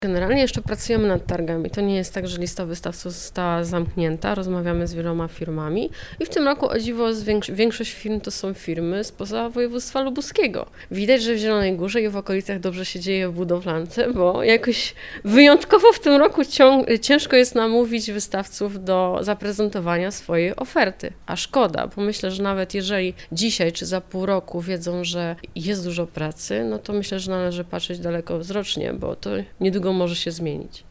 Generalnie jeszcze pracujemy nad targami. To nie jest tak, że lista wystawców została zamknięta. Rozmawiamy z wieloma firmami i w tym roku, o dziwo, większość firm to są firmy spoza województwa lubuskiego. Widać, że w Zielonej Górze i w okolicach dobrze się dzieje w budowlance, bo jakoś wyjątkowo w tym roku ciężko jest namówić wystawców do zaprezentowania swojej oferty. A szkoda, bo myślę, że nawet jeżeli dzisiaj czy za pół roku wiedzą, że jest dużo pracy, no to myślę, że należy patrzeć dalekowzrocznie, bo to niedługo może się zmienić.